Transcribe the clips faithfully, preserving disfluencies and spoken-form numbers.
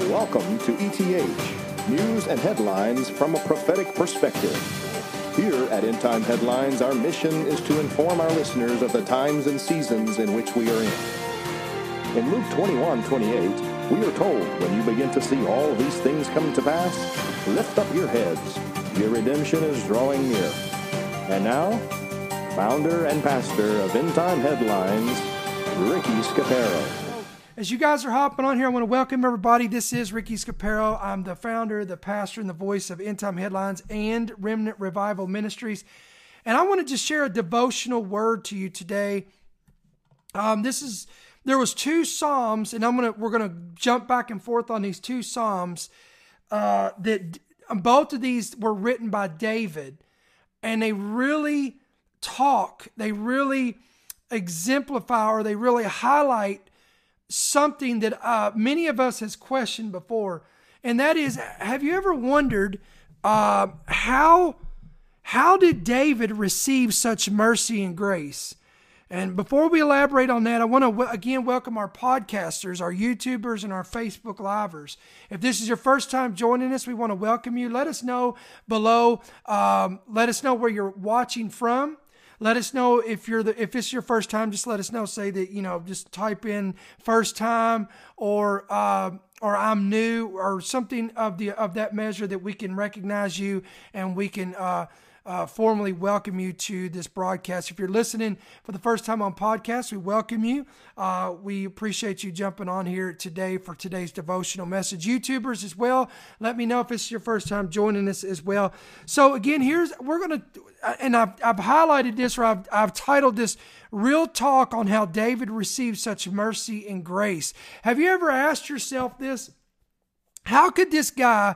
Welcome to E T H, News and Headlines from a Prophetic Perspective. Here at End Time Headlines, our mission is to inform our listeners of the times and seasons in which we are in. In Luke twenty-one twenty-eight, we are told, when you begin to see all these things come to pass, lift up your heads. Your redemption is drawing near. And now, founder and pastor of End Time Headlines, Ricky Scaparo. As you guys are hopping on here, I want to welcome everybody. This is Ricky Scaparo. I'm the founder, the pastor, and the voice of End Time Headlines and Remnant Revival Ministries. And I want to just share a devotional word to you today. Um, this is there was two Psalms, and I'm gonna we're gonna jump back and forth on these two Psalms. Uh, that both of these were written by David, and they really talk. They really exemplify, or they really highlight something that uh, many of us has questioned before, and that is, have you ever wondered uh, how how did David receive such mercy and grace? And before we elaborate on that, I want to w- again welcome our podcasters, our YouTubers, and our Facebook Livers. If this is your first time joining us, we want to welcome you. Let us know below. Um, let us know where you're watching from. Let us know if you're the if it's your first time. Just let us know. Say that, you know, just type in first time or uh, or I'm new or something of the of that measure that we can recognize you and we can uh, uh, formally welcome you to this broadcast. If you're listening for the first time on podcast, we welcome you. Uh, we appreciate you jumping on here today for today's devotional message. YouTubers as well, let me know if it's your first time joining us as well. So again, here's we're gonna. And I've, I've highlighted this, or I've, I've titled this, Real Talk on How David Received Such Mercy and Grace. Have you ever asked yourself this? How could this guy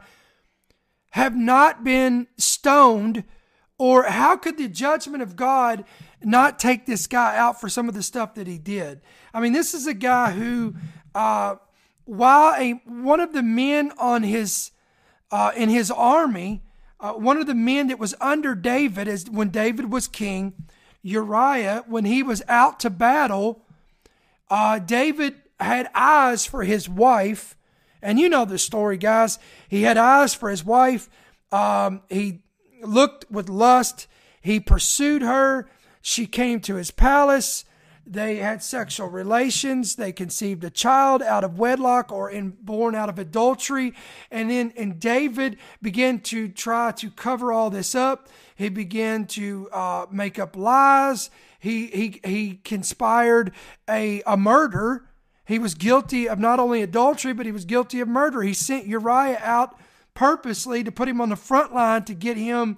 have not been stoned, or how could the judgment of God not take this guy out for some of the stuff that he did? I mean, this is a guy who, uh, while a one of the men on his uh, in his army, Uh, one of the men that was under David, is when David was king, Uriah, when he was out to battle, uh, David had eyes for his wife. And you know the story, guys. He had eyes for his wife. Um, he looked with lust. He pursued her. She came to his palace. They had sexual relations. They conceived a child out of wedlock or in, born out of adultery. And then and David began to try to cover all this up. He began to uh, make up lies. He he he conspired a, a murder. He was guilty of not only adultery, but he was guilty of murder. He sent Uriah out purposely to put him on the front line to get him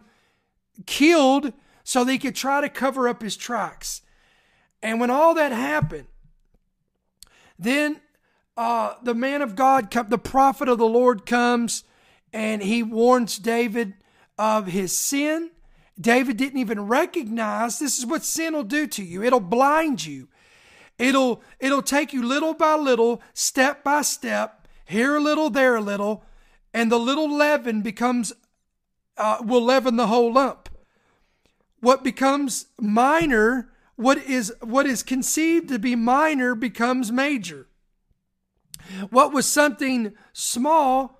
killed so they could try to cover up his tracks. And when all that happened, then uh, the man of God, the prophet of the Lord comes, and he warns David of his sin. David didn't even recognize, this is what sin will do to you. It'll blind you. It'll, it'll take you little by little, step by step, here a little, there a little, and the little leaven becomes, uh, will leaven the whole lump. What becomes minor What is what is conceived to be minor becomes major. What was something small,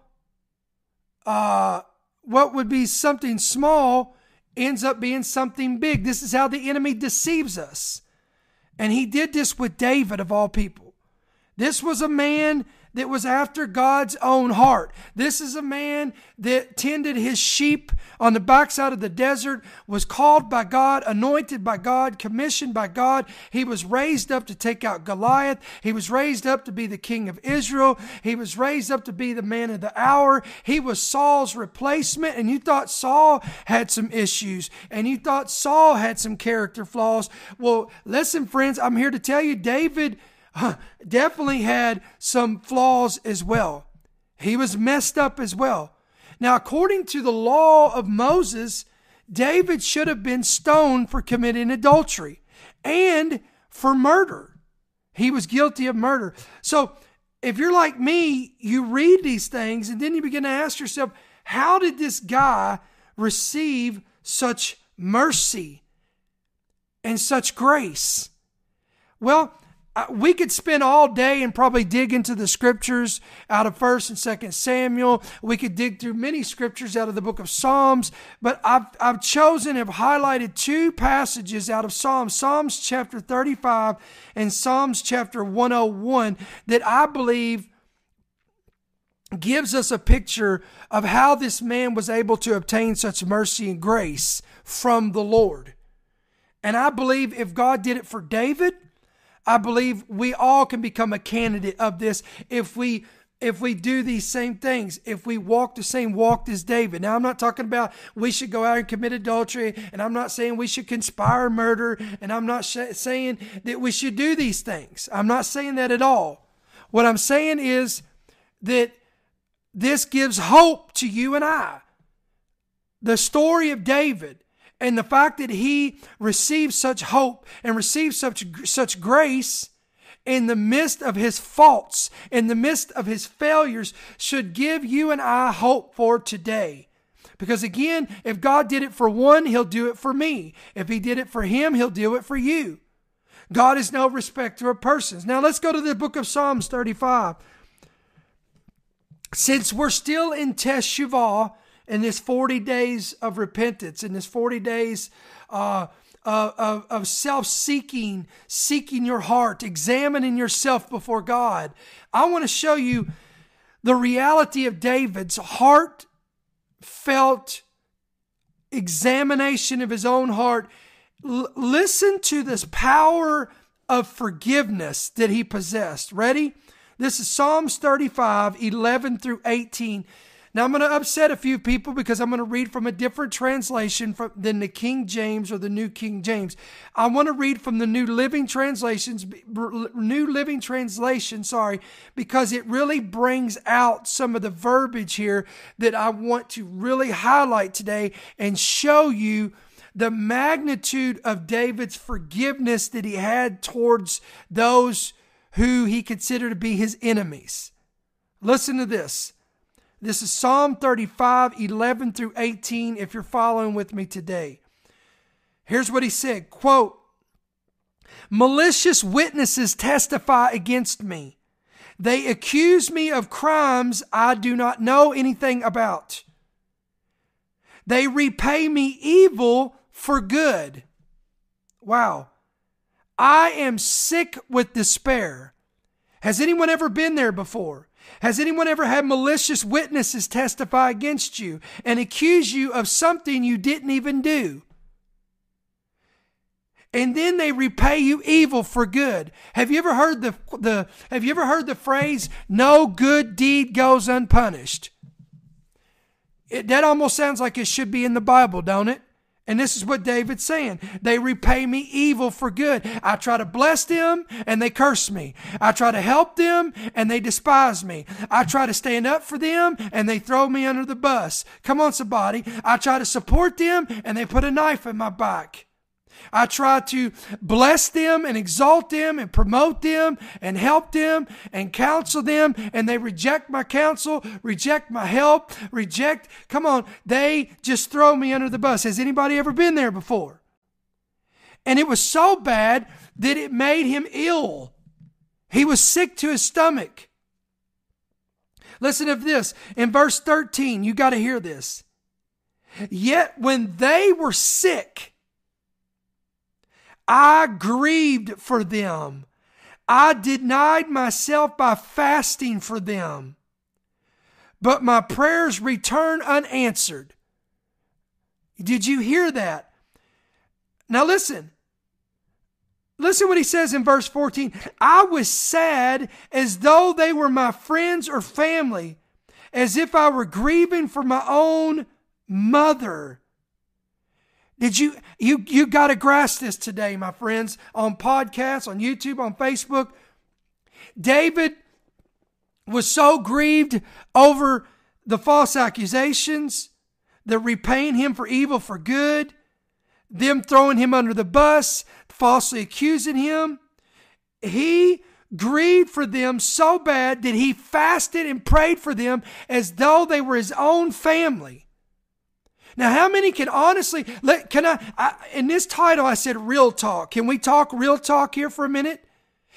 uh, what would be something small ends up being something big. This is how the enemy deceives us. And he did this with David, of all people. This was a man that was after God's own heart. This is a man that tended his sheep on the backside of the desert, was called by God, anointed by God, commissioned by God. He was raised up to take out Goliath. He was raised up to be the king of Israel. He was raised up to be the man of the hour. He was Saul's replacement, and you thought Saul had some issues, and you thought Saul had some character flaws. Well, listen, friends, I'm here to tell you, David definitely had some flaws as well. He was messed up as well. Now, according to the law of Moses, David should have been stoned for committing adultery and for murder. He was guilty of murder. So if you're like me, you read these things and then you begin to ask yourself, how did this guy receive such mercy and such grace? Well, we could spend all day and probably dig into the scriptures out of First and Second Samuel. We could dig through many scriptures out of the book of Psalms, but I've I've chosen, have highlighted two passages out of Psalms, Psalms chapter thirty-five and Psalms chapter one oh one, that I believe gives us a picture of how this man was able to obtain such mercy and grace from the Lord. And I believe if God did it for David, I believe we all can become a candidate of this if we if we do these same things, if we walk the same walk as David. Now, I'm not talking about we should go out and commit adultery, and I'm not saying we should conspire murder, and I'm not sh- saying that we should do these things. I'm not saying that at all. What I'm saying is that this gives hope to you and I. The story of David and the fact that he received such hope and received such, such grace in the midst of his faults, in the midst of his failures, should give you and I hope for today. Because again, if God did it for one, he'll do it for me. If he did it for him, he'll do it for you. God is no respecter of persons. Now let's go to the book of Psalms thirty-five. Since we're still in Teshuvah, in this forty days of repentance, in this forty days uh, of, of self-seeking, seeking your heart, examining yourself before God, I want to show you the reality of David's heartfelt examination of his own heart. L- listen to this power of forgiveness that he possessed. Ready? This is Psalms thirty-five, eleven through eighteen. Now, I'm going to upset a few people because I'm going to read from a different translation from, than the King James or the New King James. I want to read from the New Living Translations, New Living Translation, sorry, because it really brings out some of the verbiage here that I want to really highlight today and show you the magnitude of David's forgiveness that he had towards those who he considered to be his enemies. Listen to this. This is Psalm thirty-five, eleven through eighteen, if you're following with me today. Here's what he said, quote, "Malicious witnesses testify against me. They accuse me of crimes I do not know anything about. They repay me evil for good." Wow. I am sick with despair. Has anyone ever been there before? Has anyone ever had malicious witnesses testify against you and accuse you of something you didn't even do? And then they repay you evil for good. Have you ever heard the, the, have you ever heard the phrase, "No good deed goes unpunished"? It, that almost sounds like it should be in the Bible, don't it? And this is what David's saying. They repay me evil for good. I try to bless them and they curse me. I try to help them and they despise me. I try to stand up for them and they throw me under the bus. Come on, somebody. I try to support them and they put a knife in my back. I try to bless them and exalt them and promote them and help them and counsel them, and they reject my counsel, reject my help, reject, come on, they just throw me under the bus. Has anybody ever been there before? And it was so bad that it made him ill. He was sick to his stomach. Listen to this. In verse thirteen, you got to hear this. "Yet when they were sick, I grieved for them. I denied myself by fasting for them. But my prayers return unanswered." Did you hear that? Now listen. Listen what he says in verse fourteen. "I was sad as though they were my friends or family, as if I were grieving for my own mother." Did you, you, you got to grasp this today, my friends, on podcasts, on YouTube, on Facebook. David was so grieved over the false accusations, the repaying him for evil for good, them throwing him under the bus, falsely accusing him. He grieved for them so bad that he fasted and prayed for them as though they were his own family. Now, how many can honestly, let, can I, I, in this title I said real talk. Can we talk real talk here for a minute?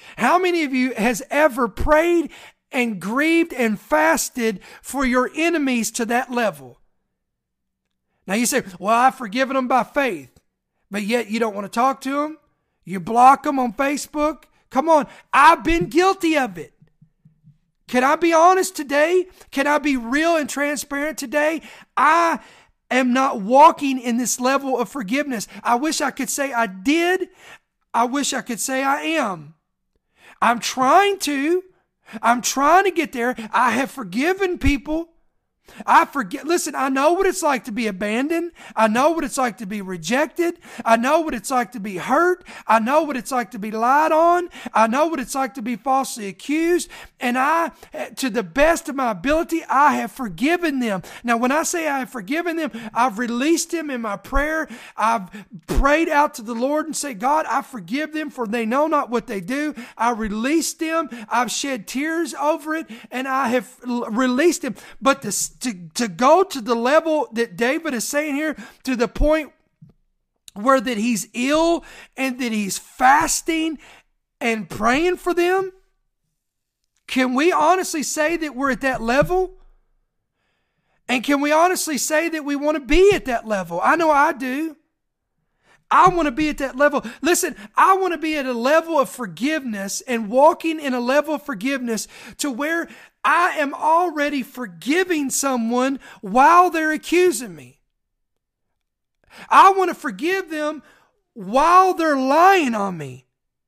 How many of you has ever prayed and grieved and fasted for your enemies to that level? Now you say, well, I've forgiven them by faith, but yet you don't want to talk to them. You block them on Facebook. Come on. I've been guilty of it. Can I be honest today? Can I be real and transparent today? I am not walking in this level of forgiveness. I wish I could say I did. I wish I could say I am. I'm trying to. I'm trying to get there. I have forgiven people. I forget. Listen, I know what it's like to be abandoned. I know what it's like to be rejected. I know what it's like to be hurt. I know what it's like to be lied on. I know what it's like to be falsely accused. And I, to the best of my ability, I have forgiven them. Now, when I say I have forgiven them, I've released them in my prayer. I've prayed out to the Lord and say, God, I forgive them, for they know not what they do. I released them. I've shed tears over it, and I have released them. But the To, to go to the level that David is saying here, to the point where that he's ill and that he's fasting and praying for them, can we honestly say that we're at that level? And can we honestly say that we want to be at that level? I know I do. I want to be at that level. Listen, I want to be at a level of forgiveness and walking in a level of forgiveness to where I am already forgiving someone while they're accusing me. I want to forgive them while they're lying on me.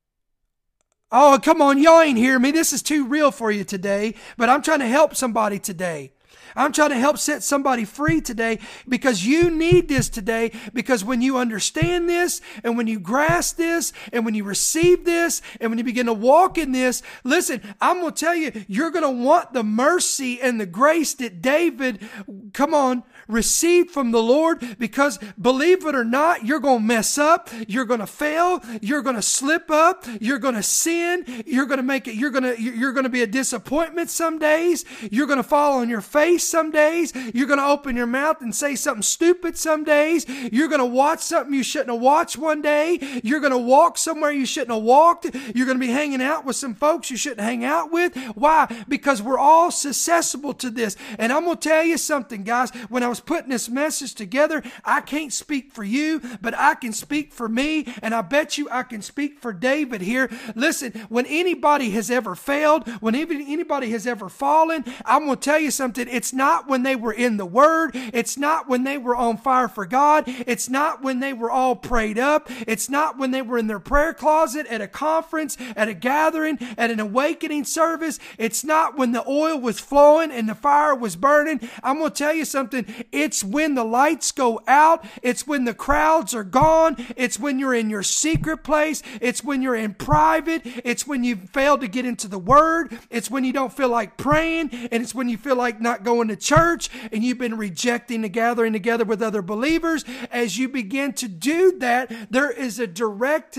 Oh, come on, y'all ain't hear me. This is too real for you today, but I'm trying to help somebody today. I'm trying to help set somebody free today, because you need this today. Because when you understand this, and when you grasp this, and when you receive this, and when you begin to walk in this, listen, I'm going to tell you, you're going to want the mercy and the grace that David, come on, received from the Lord. Because believe it or not, you're going to mess up. You're going to fail. You're going to slip up. You're going to sin. You're going to make it, you're going to, you're going to be a disappointment some days. You're going to fall on your face some days. You're going to open your mouth and say something stupid some days. You're going to watch something you shouldn't have watched one day. You're going to walk somewhere you shouldn't have walked. You're going to be hanging out with some folks you shouldn't hang out with. Why? Because we're all susceptible to this. And I'm going to tell you something, guys. When I was putting this message together, I can't speak for you, but I can speak for me. And I bet you I can speak for David here. Listen, when anybody has ever failed, when anybody has ever fallen, I'm going to tell you something. It's not when they were in the Word. It's not when they were on fire for God. It's not when they were all prayed up. It's not when they were in their prayer closet, at a conference, at a gathering, at an awakening service. It's not when the oil was flowing and the fire was burning. I'm going to tell you something. It's when the lights go out. It's when the crowds are gone. It's when you're in your secret place. It's when you're in private. It's when you fail to get into the Word. It's when you don't feel like praying. And it's when you feel like not going to church, and you've been rejecting the gathering together with other believers. As you begin to do that, there is a direct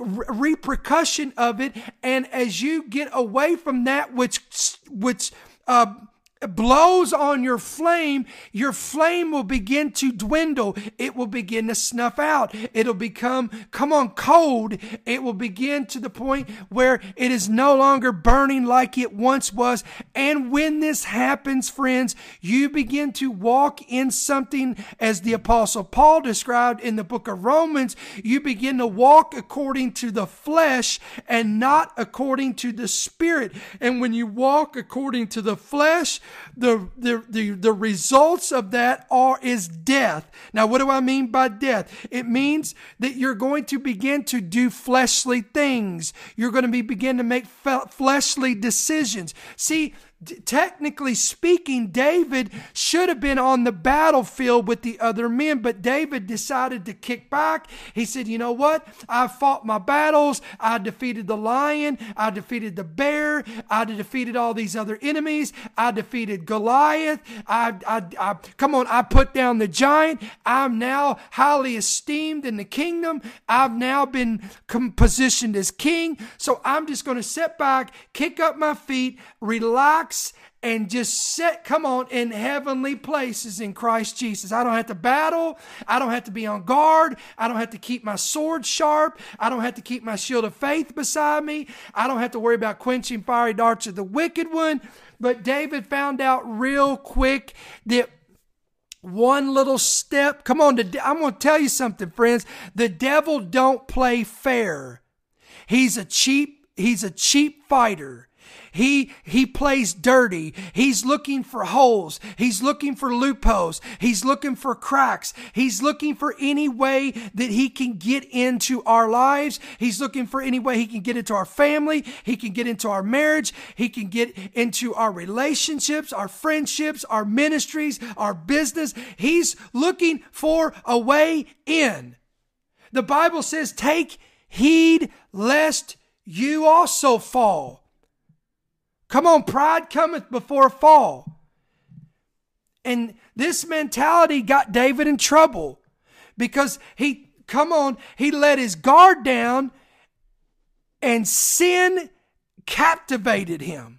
repercussion of it. And as you get away from that which, which, uh, blows on your flame, your flame will begin to dwindle. It will begin to snuff out. It'll become, come on, cold. It will begin to the point where it is no longer burning like it once was. And when this happens, friends, you begin to walk in something, as the Apostle Paul described in the book of Romans. You begin to walk according to the flesh and not according to the Spirit. And when you walk according to the flesh, The, the, the, the results of that are, is death. Now, what do I mean by death? It means that you're going to begin to do fleshly things. You're going to be begin to make fleshly decisions. See, technically speaking, David should have been on the battlefield with the other men, but David decided to kick back. He said, you know what? I fought my battles. I defeated the lion. I defeated the bear. I defeated all these other enemies. I defeated Goliath. I, I, I, come on, I put down the giant. I'm now highly esteemed in the kingdom. I've now been positioned as king. So I'm just going to sit back, kick up my feet, relax, and just set, come on, in heavenly places in Christ Jesus. I don't have to battle. I don't have to be on guard. I don't have to keep my sword sharp. I don't have to keep my shield of faith beside me. I don't have to worry about quenching fiery darts of the wicked one. But David found out real quick that one little step, come on, I'm going to tell you something, friends. The devil don't play fair. He's a cheap, he's a cheap fighter. He, he plays dirty. He's looking for holes. He's looking for loopholes. He's looking for cracks. He's looking for any way that he can get into our lives. He's looking for any way he can get into our family. He can get into our marriage. He can get into our relationships, our friendships, our ministries, our business. He's looking for a way in. The Bible says, take heed lest you also fall. Come on, pride cometh before a fall. And this mentality got David in trouble because he, come on, he let his guard down and sin captivated him.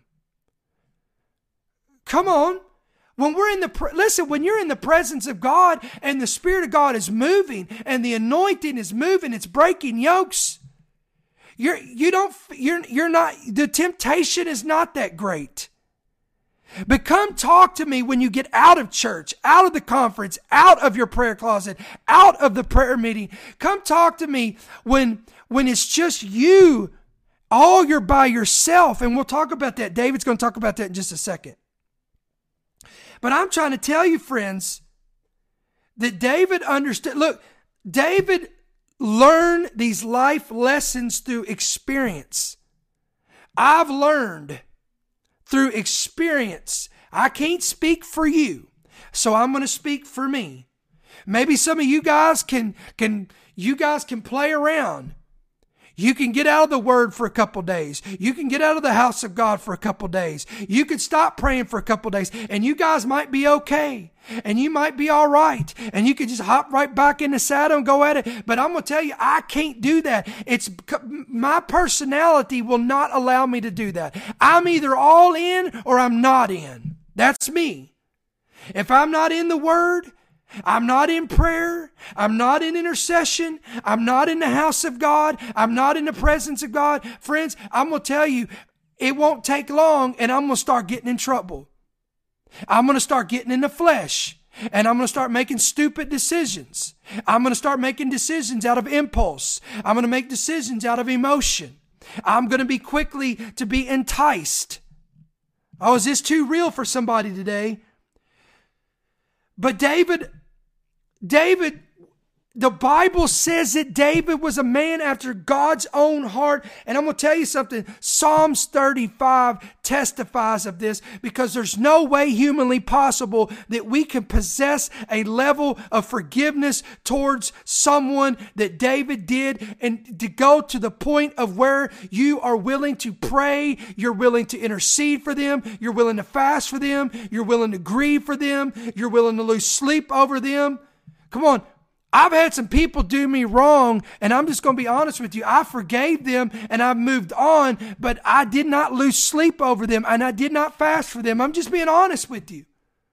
Come on. When we're in the, listen, when you're in the presence of God and the Spirit of God is moving and the anointing is moving, it's breaking yokes. You're, you don't, you're, you're not, the temptation is not that great. But come talk to me when you get out of church, out of the conference, out of your prayer closet, out of the prayer meeting. Come talk to me when, when it's just you, all you're by yourself. And we'll talk about that. David's going to talk about that in just a second. But I'm trying to tell you, friends, that David understood. Look, David learn these life lessons through experience. I've learned through experience. I can't speak for you, so I'm going to speak for me. Maybe some of you guys can, can, you guys can play around. You can get out of the Word for a couple days. You can get out of the house of God for a couple days. You could stop praying for a couple days, and you guys might be okay. And you might be all right. And you could just hop right back in the saddle and go at it. But I'm going to tell you, I can't do that. It's my personality will not allow me to do that. I'm either all in or I'm not in. That's me. If I'm not in the Word, I'm not in prayer. I'm not in intercession. I'm not in the house of God. I'm not in the presence of God. Friends, I'm going to tell you, it won't take long and I'm going to start getting in trouble. I'm going to start getting in the flesh and I'm going to start making stupid decisions. I'm going to start making decisions out of impulse. I'm going to make decisions out of emotion. I'm going to be quickly to be enticed. Oh, is this too real for somebody today? But David, David, the Bible says that David was a man after God's own heart. And I'm going to tell you something. Psalms thirty-five testifies of this because there's no way humanly possible that we can possess a level of forgiveness towards someone that David did, and to go to the point of where you are willing to pray, you're willing to intercede for them, you're willing to fast for them, you're willing to grieve for them, you're willing to lose sleep over them. Come on. I've had some people do me wrong, and I'm just going to be honest with you. I forgave them, and I've moved on, but I did not lose sleep over them, and I did not fast for them. I'm just being honest with you.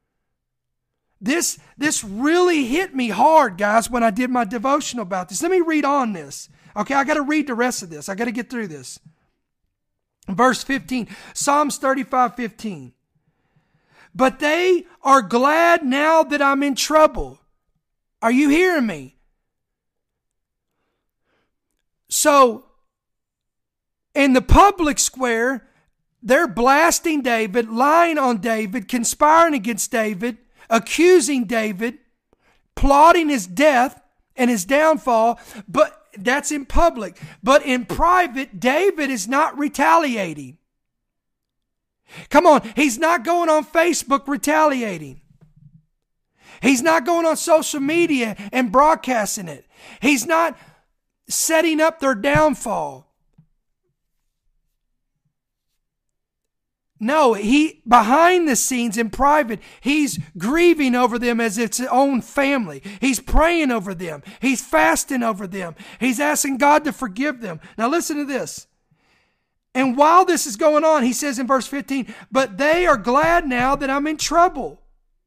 This, this really hit me hard, guys, when I did my devotional about this. Let me read on this. Okay, I got to read the rest of this. I got to get through this. Verse fifteen, Psalms thirty-five fifteen. But they are glad now that I'm in trouble. Are you hearing me? So, in the public square, they're blasting David, lying on David, conspiring against David, accusing David, plotting his death and his downfall, but that's in public. But in private, David is not retaliating. Come on, he's not going on Facebook retaliating. He's not going on social media and broadcasting it. He's not setting up their downfall. No, he, behind the scenes in private, he's grieving over them as it's his own family. He's praying over them. He's fasting over them. He's asking God to forgive them. Now listen to this. And while this is going on, he says in verse fifteen, but they are glad now that I'm in trouble.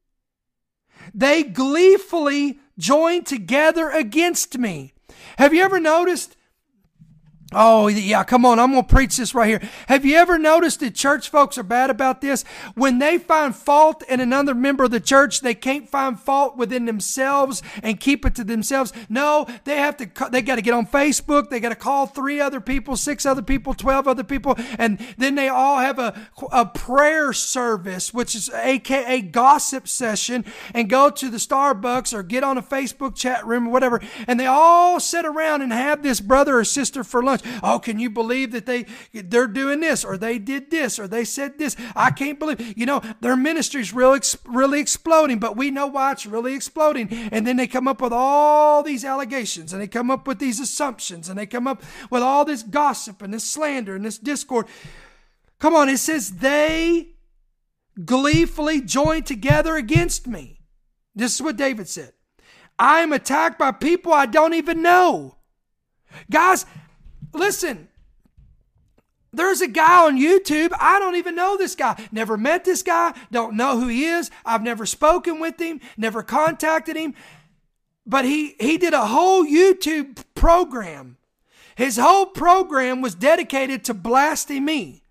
They gleefully join together against me. Have you ever noticed? Oh, yeah, come on. I'm going to preach this right here. Have you ever noticed that church folks are bad about this? When they find fault in another member of the church, they can't find fault within themselves and keep it to themselves. No, they have to, they got to get on Facebook. They got to call three other people, six other people, twelve other people. And then they all have a, a prayer service, which is A K A gossip session, and go to the Starbucks or get on a Facebook chat room or whatever. And they all sit around and have this brother or sister for lunch. Oh, can you believe that they, they're doing this, or they did this, or they said this? I can't believe, you know, their ministry's really, really exploding, but we know why it's really exploding. And then they come up with all these allegations, and they come up with these assumptions, and they come up with all this gossip and this slander and this discord. Come on, it says they gleefully join together against me. This is what David said. I am attacked by people I don't even know. Guys, listen, there's a guy on YouTube. I don't even know this guy. Never met this guy. Don't know who he is. I've never spoken with him. Never contacted him. But he, he did a whole YouTube program. His whole program was dedicated to blasting me,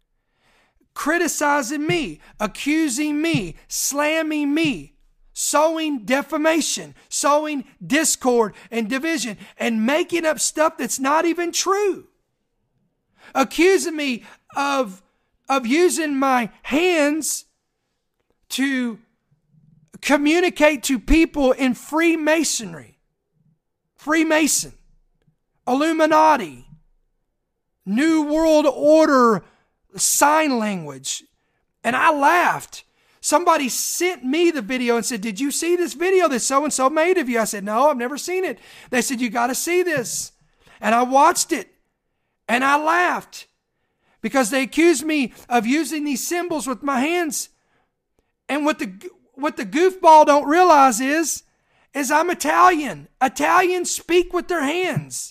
criticizing me, accusing me, slamming me, sowing defamation, sowing discord and division, and making up stuff that's not even true. Accusing me of, of using my hands to communicate to people in Freemasonry, Freemason, Illuminati, New World Order sign language. And I laughed. Somebody sent me the video and said, did you see this video that so-and-so made of you? I said, no, I've never seen it. They said, you got to see this. And I watched it and I laughed because they accused me of using these symbols with my hands. And what the, what the goofball don't realize is, is I'm Italian. Italians speak with their hands.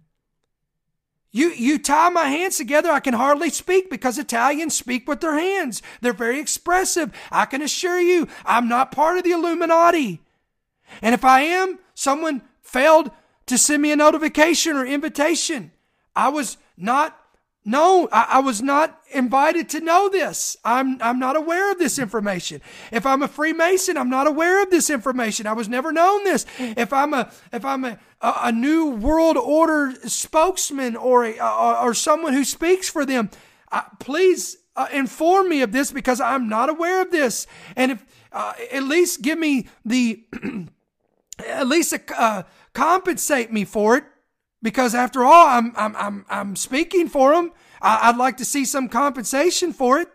You you tie my hands together, I can hardly speak because Italians speak with their hands. They're very expressive. I can assure you, I'm not part of the Illuminati. And if I am, someone failed to send me a notification or invitation. I was not known. I, I was not invited to know this. I'm I'm not aware of this information. If I'm a Freemason, I'm not aware of this information. I was never known this. If I'm a if I'm a a, a New World Order spokesman or a, or, or someone who speaks for them, uh, please uh, inform me of this because I'm not aware of this. And if uh, at least give me the at least uh, compensate me for it. Because after all, I'm I'm I'm I'm speaking for them. I, I'd like to see some compensation for it.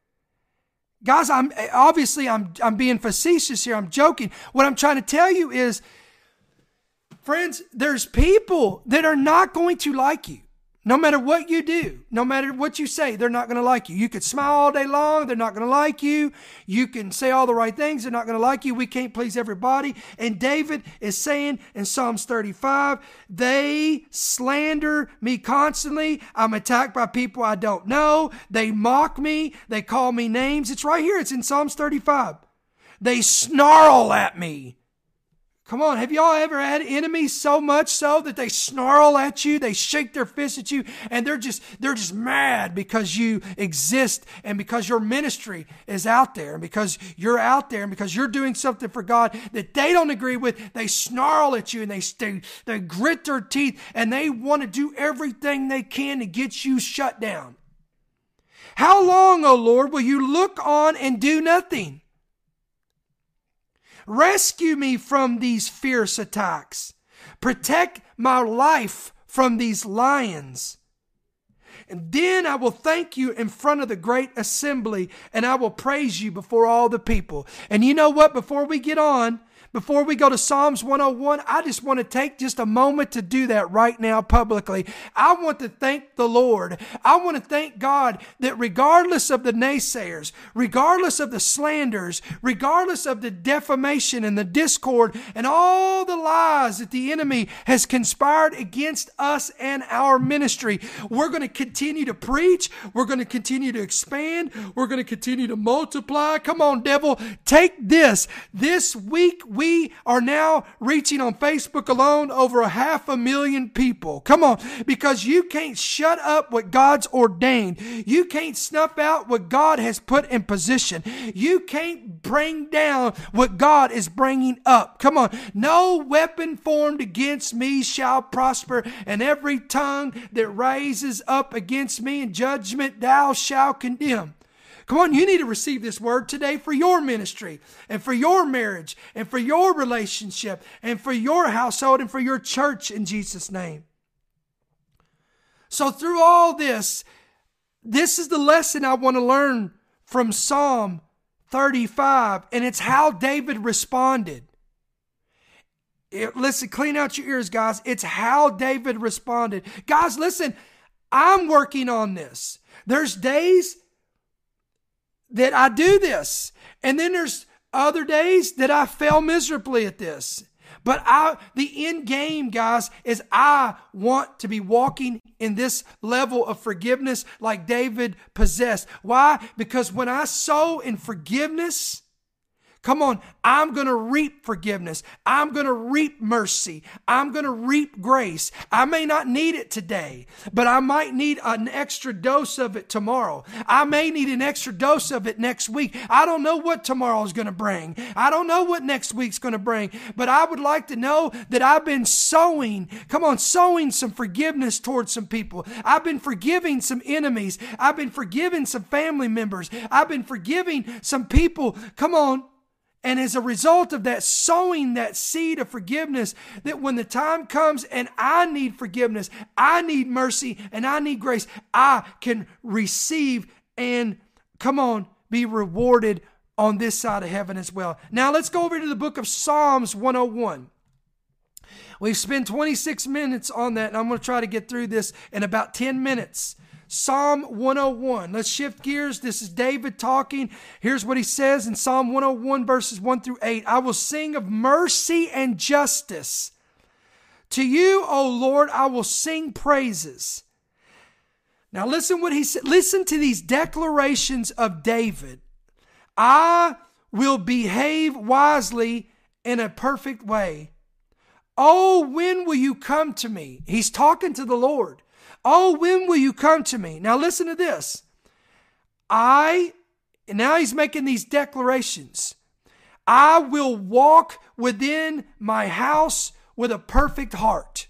Guys, I'm obviously I'm I'm being facetious here. I'm joking. What I'm trying to tell you is, friends, there's people that are not going to like you. No matter what you do, no matter what you say, they're not going to like you. You could smile all day long, they're not going to like you. You can say all the right things, they're not going to like you. We can't please everybody. And David is saying in Psalms thirty-five, they slander me constantly. I'm attacked by people I don't know. They mock me. They call me names. It's right here. It's in Psalms thirty-five. They snarl at me. Come on, have y'all ever had enemies so much so that they snarl at you, they shake their fists at you, and they're just they're just mad because you exist and because your ministry is out there and because you're out there and because you're doing something for God that they don't agree with. They snarl at you and they they, they grit their teeth and they want to do everything they can to get you shut down. How long, O Lord, will you look on and do nothing? Rescue me from these fierce attacks. Protect my life from these lions. And then I will thank you in front of the great assembly, and I will praise you before all the people. And you know what? Before we get on, before we go to Psalms one oh one, I just want to take just a moment to do that right now publicly. I want to thank the Lord. I want to thank God that regardless of the naysayers, regardless of the slanders, regardless of the defamation and the discord and all the lies that the enemy has conspired against us and our ministry, we're going to continue to preach. We're going to continue to expand. We're going to continue to multiply. Come on, devil, take this. This week, we are now reaching on Facebook alone over a half a million people. Come on, because you can't shut up what God's ordained. You can't snuff out what God has put in position. You can't bring down what God is bringing up. Come on, no weapon formed against me shall prosper, and every tongue that raises up against me in judgment thou shalt condemn. Come on, you need to receive this word today for your ministry and for your marriage and for your relationship and for your household and for your church in Jesus' name. So through all this, this is the lesson I want to learn from Psalm thirty-five, and it's how David responded. It, listen, clean out your ears, guys. It's how David responded. Guys, listen, I'm working on this. There's days that I do this, and then there's other days that I fail miserably at this. But I, the end game, guys, is I want to be walking in this level of forgiveness like David possessed. Why? Because when I sow in forgiveness, come on, I'm going to reap forgiveness. I'm going to reap mercy. I'm going to reap grace. I may not need it today, but I might need an extra dose of it tomorrow. I may need an extra dose of it next week. I don't know what tomorrow is going to bring. I don't know what next week's going to bring, but I would like to know that I've been sowing, come on, sowing some forgiveness towards some people. I've been forgiving some enemies. I've been forgiving some family members. I've been forgiving some people. Come on. And as a result of that, sowing that seed of forgiveness, that when the time comes and I need forgiveness, I need mercy, and I need grace, I can receive and, come on, be rewarded on this side of heaven as well. Now let's go over to the book of Psalms one oh one. We've spent twenty-six minutes on that, and I'm going to try to get through this in about ten minutes. Psalm one oh one. Let's shift gears. This is David talking. Here's what he says in Psalm one oh one, verses one through eight. I will sing of mercy and justice. To you, O Lord, I will sing praises. Now listen what he said. Listen to these declarations of David. I will behave wisely in a perfect way. Oh, when will you come to me? He's talking to the Lord. Oh, when will you come to me? Now listen to this. I, and now he's making these declarations. I will walk within my house with a perfect heart.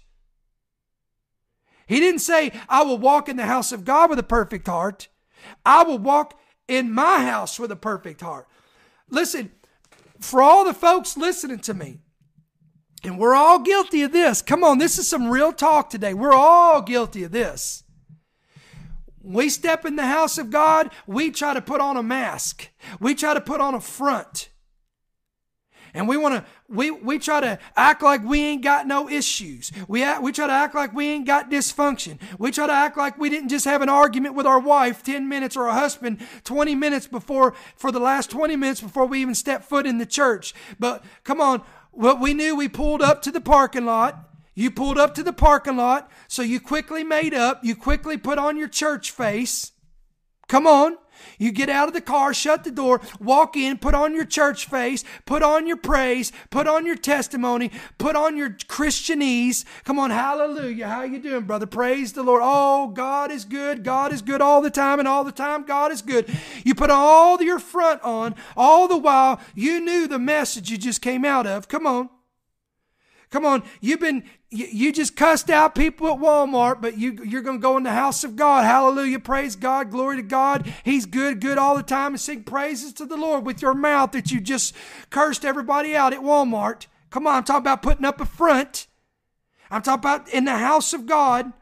He didn't say, I will walk in the house of God with a perfect heart. I will walk in my house with a perfect heart. Listen, for all the folks listening to me, and we're all guilty of this. Come on, this is some real talk today. We're all guilty of this. We step in the house of God, we try to put on a mask. We try to put on a front. And we want to, we, we try to act like we ain't got no issues. We, act, we try to act like we ain't got dysfunction. We try to act like we didn't just have an argument with our wife ten minutes or a husband twenty minutes before, for the last twenty minutes before we even step foot in the church. But come on, well, we knew we pulled up to the parking lot. You pulled up to the parking lot, so you quickly made up. You quickly put on your church face. Come on. You get out of the car, shut the door, walk in, put on your church face, put on your praise, put on your testimony, put on your Christianese. Come on, hallelujah. How you doing, brother? Praise the Lord. Oh, God is good. God is good all the time, and all the time God is good. You put all your front on, all the while you knew the message you just came out of. Come on. Come on, you've been, you, you just cussed out people at Walmart, but you, you're going to go in the house of God. Hallelujah, praise God, glory to God. He's good, good all the time, and sing praises to the Lord with your mouth that you just cursed everybody out at Walmart. Come on, I'm talking about putting up a front. I'm talking about in the house of God.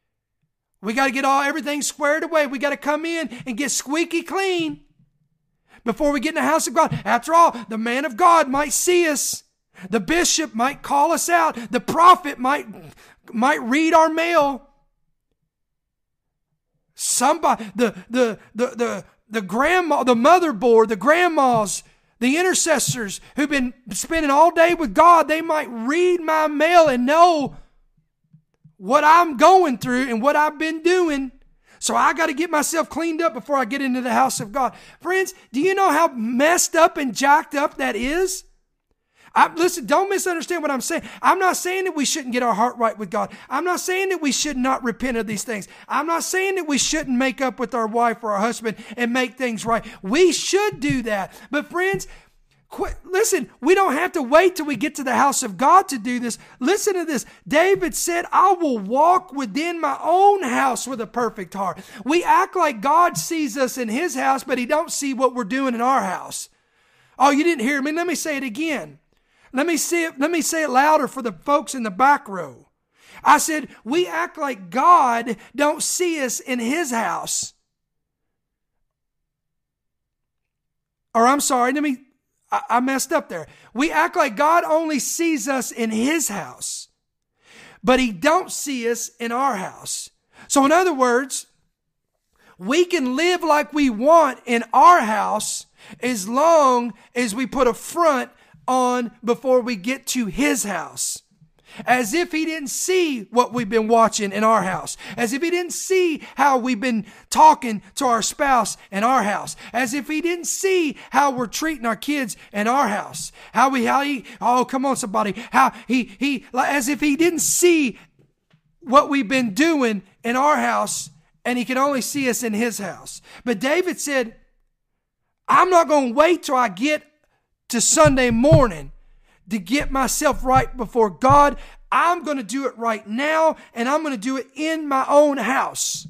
We got to get all everything squared away. We got to come in and get squeaky clean. before we get in the house of God. After all, the man of God might see us. The bishop might call us out. The prophet might, might read our mail. Somebody, the, the, the, the, the grandma, the motherboard, the grandmas, the intercessors who've been spending all day with God, they might read my mail and know what I'm going through and what I've been doing. So I got to get myself cleaned up before I get into the house of God. Friends, do you know how messed up and jacked up that is? I, listen, don't misunderstand what I'm saying. I'm not saying that we shouldn't get our heart right with God. I'm not saying that we should not repent of these things. I'm not saying that we shouldn't make up with our wife or our husband and make things right. We should do that. But friends, quit, listen, we don't have to wait till we get to the house of God to do this. Listen to this. David said, I will walk within my own house with a perfect heart. We act like God sees us in his house, but he don't see what we're doing in our house. Oh, you didn't hear me? Let me say it again. Let me see it, let me say it louder for the folks in the back row. I said, we act like God don't see us in his house. Or I'm sorry, let me, I, I messed up there. We act like God only sees us in his house, but he don't see us in our house. So in other words, we can live like we want in our house as long as we put a front on before we get to his house. As if he didn't see what we've been watching in our house. As if he didn't see how we've been talking to our spouse in our house. As if he didn't see how we're treating our kids in our house. How we, how he, oh, come on somebody. How he, he, as if he didn't see what we've been doing in our house and he can only see us in his house. But David said, I'm not going to wait till I get to Sunday morning to get myself right before God. I'm going to do it right now, and I'm going to do it in my own house.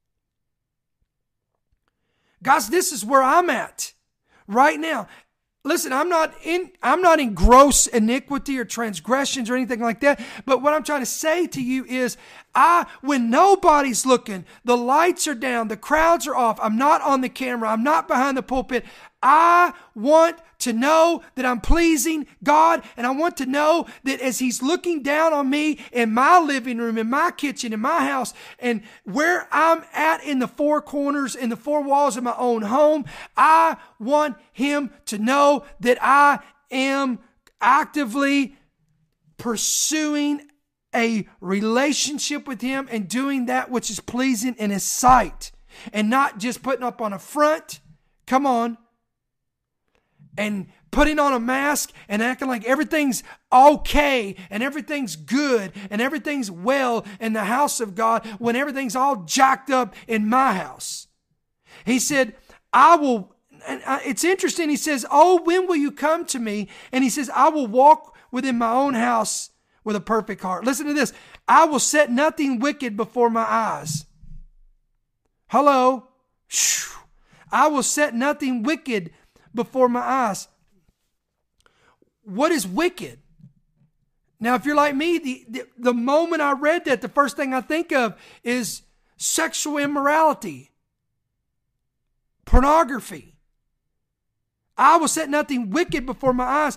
Guys, this is where I'm at right now. Listen, I'm not in, I'm not in gross iniquity or transgressions or anything like that. But what I'm trying to say to you is, I, when nobody's looking, the lights are down, the crowds are off, I'm not on the camera, I'm not behind the pulpit. I want to know that I'm pleasing God, and I want to know that as he's looking down on me in my living room, in my kitchen, in my house, and where I'm at in the four corners, in the four walls of my own home, I want him to know that I am actively pursuing a relationship with him and doing that which is pleasing in his sight, and not just putting up on a front. Come on. And putting on a mask and acting like everything's okay and everything's good and everything's well in the house of God when everything's all jacked up in my house. He said, I will, and it's interesting, he says, oh, when will you come to me? And he says, I will walk within my own house with a perfect heart. Listen to this. I will set nothing wicked before my eyes. Hello. I will set nothing wicked before my eyes. What is wicked? Now, if you're like me, the, the, the moment I read that, the first thing I think of is sexual immorality, pornography. I will set nothing wicked before my eyes.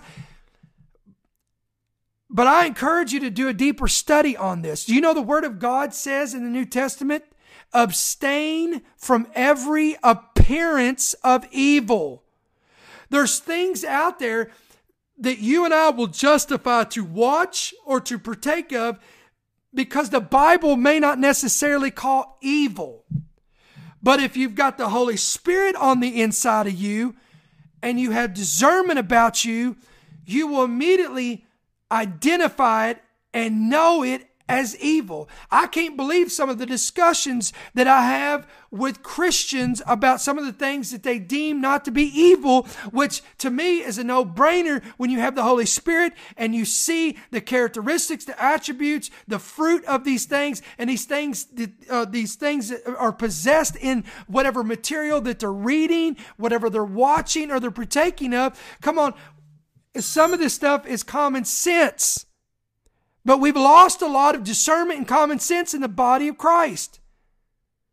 But I encourage you to do a deeper study on this. Do you know the Word of God says in the New Testament, abstain from every appearance of evil. There's things out there that you and I will justify to watch or to partake of because the Bible may not necessarily call evil. But if you've got the Holy Spirit on the inside of you and you have discernment about you, you will immediately identify it and know it as evil. I can't believe some of the discussions that I have with Christians about some of the things that they deem not to be evil, which to me is a no-brainer when you have the Holy Spirit and you see the characteristics, the attributes, the fruit of these things, and these things, uh, these things that are possessed in whatever material that they're reading, whatever they're watching or they're partaking of. Come on, some of this stuff is common sense. But we've lost a lot of discernment and common sense in the body of Christ.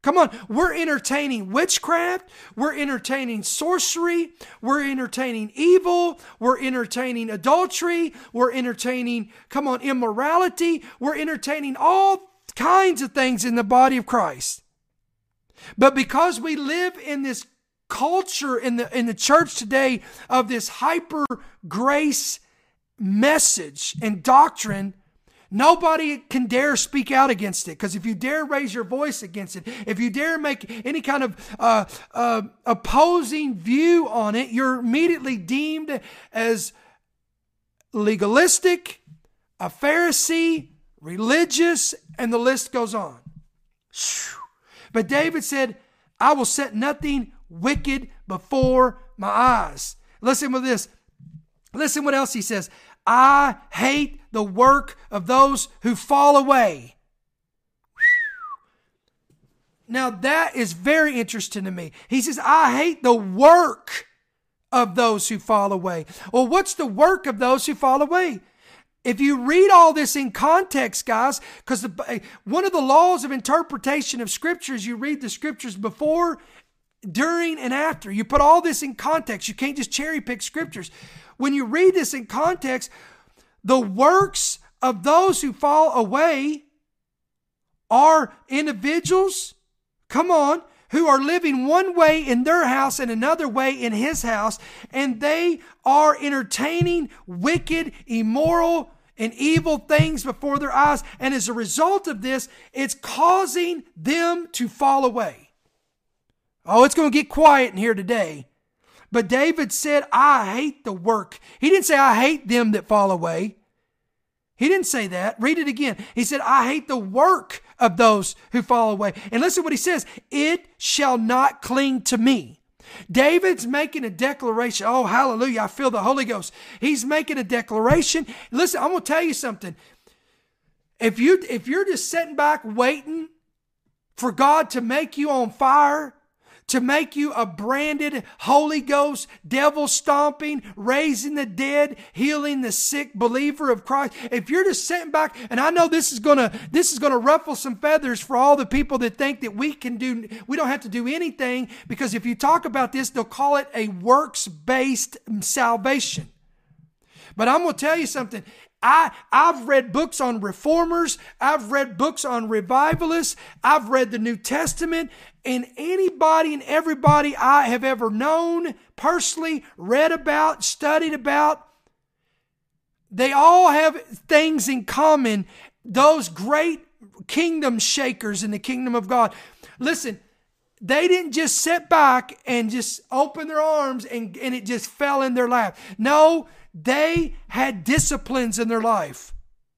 Come on, we're entertaining witchcraft, we're entertaining sorcery, we're entertaining evil, we're entertaining adultery, we're entertaining, come on, immorality, we're entertaining all kinds of things in the body of Christ. But because we live in this culture in the in the church today of this hyper grace message and doctrine, nobody can dare speak out against it. Because if you dare raise your voice against it, if you dare make any kind of uh, uh, opposing view on it, you're immediately deemed as legalistic, a Pharisee, religious, and the list goes on. But David said, I will set nothing wicked before my eyes. Listen with this. Listen what else he says. I hate the work of those who fall away. Now that is very interesting to me. He says, I hate the work of those who fall away. Well, what's the work of those who fall away? If you read all this in context, guys, because one of the laws of interpretation of Scripture is you read the Scriptures before, during, and after. You put all this in context. You can't just cherry pick Scriptures. When you read this in context, the works of those who fall away are individuals, come on, who are living one way in their house and another way in his house, and they are entertaining wicked, immoral, and evil things before their eyes. And as a result of this, it's causing them to fall away. Oh, it's going to get quiet in here today. But David said, I hate the work. He didn't say, I hate them that fall away. He didn't say that. Read it again. He said, I hate the work of those who fall away. And listen what he says. It shall not cling to me. David's making a declaration. Oh, hallelujah. I feel the Holy Ghost. He's making a declaration. Listen, I'm going to tell you something. If you, if you're just sitting back waiting for God to make you on fire, to make you a branded Holy Ghost, devil stomping, raising the dead, healing the sick believer of Christ. If you're just sitting back, and I know this is gonna this is gonna ruffle some feathers for all the people that think that we can do, we don't have to do anything, because if you talk about this, they'll call it a works-based salvation. But I'm gonna tell you something. I, I've read books on reformers. I've read books on revivalists. I've read the New Testament. And anybody and everybody I have ever known, personally, read about, studied about, they all have things in common. Those great kingdom shakers in the kingdom of God. Listen, they didn't just sit back and just open their arms and, and it just fell in their lap. No, they had disciplines in their life.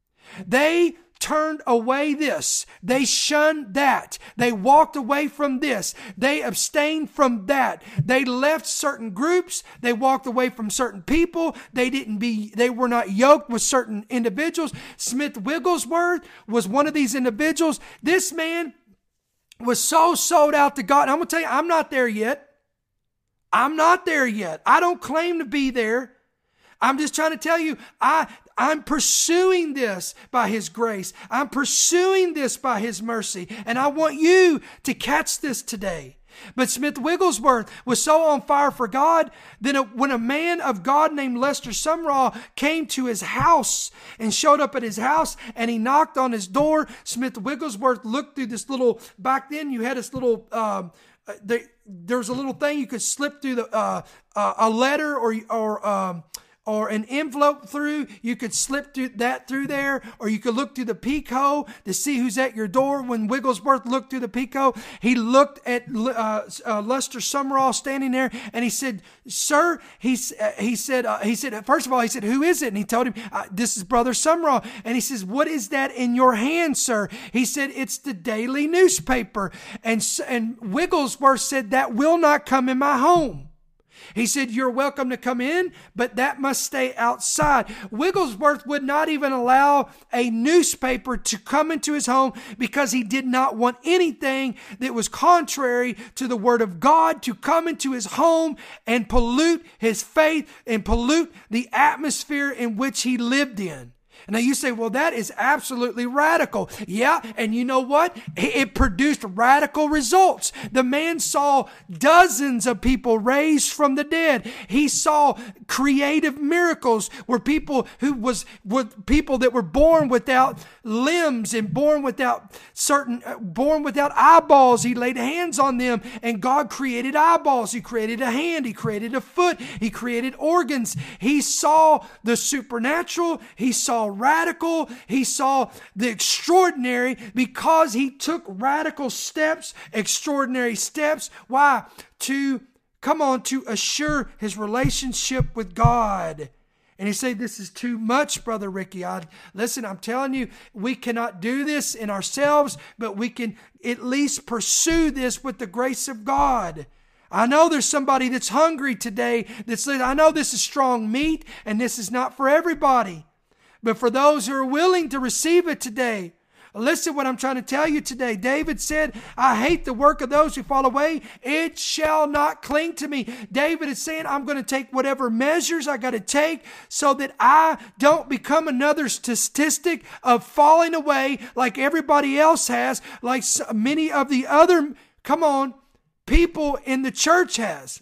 They turned away this. They shunned that. They walked away from this. They abstained from that. They left certain groups. They walked away from certain people. They didn't be, they were not yoked with certain individuals. Smith Wigglesworth was one of these individuals. This man was so sold out to God. I'm going to tell you, I'm not there yet. I'm not there yet. I don't claim to be there. I'm just trying to tell you, I, I'm pursuing this by His grace. I'm pursuing this by His mercy. And I want you to catch this today. But Smith Wigglesworth was so on fire for God that when a man of God named Lester Sumrall came to his house and showed up at his house and he knocked on his door, Smith Wigglesworth looked through this little, back then you had this little, um, there, there was a little thing you could slip through the, uh, uh, a letter or, or, um, or an envelope through. You could slip through that through there, or you could look through the peephole to see who's at your door. When Wigglesworth looked through the peephole, he looked at uh, uh, Lester Sumrall standing there, and he said, "Sir," he uh, he said, uh, he said, first of all, he said, "Who is it?" And he told him, uh, "This is Brother Sumrall." And he says, "What is that in your hand, sir?" He said, "It's the daily newspaper." And and Wigglesworth said, "That will not come in my home." He said, "You're welcome to come in, but that must stay outside." Wigglesworth would not even allow a newspaper to come into his home because he did not want anything that was contrary to the Word of God to come into his home and pollute his faith and pollute the atmosphere in which he lived in. Now you say, well, that is absolutely radical. Yeah, and you know what? It produced radical results. The man saw dozens of people raised from the dead. He saw creative miracles where people who was with people that were born without limbs and born without certain, born without eyeballs. He laid hands on them and God created eyeballs. He created a hand. He created a foot. He created organs. He saw the supernatural. He saw radical. He saw the extraordinary because he took radical steps, extraordinary steps. Why? To, come on, to assure his relationship with God. And you say, this is too much, Brother Ricky. I, listen, I'm telling you, we cannot do this in ourselves, but we can at least pursue this with the grace of God. I know there's somebody that's hungry today that's, I know this is strong meat and this is not for everybody. But for those who are willing to receive it today, listen what I'm trying to tell you today. David said, I hate the work of those who fall away. It shall not cling to me. David is saying, I'm going to take whatever measures I got to take so that I don't become another statistic of falling away like everybody else has, like many of the other, come on, people in the church has.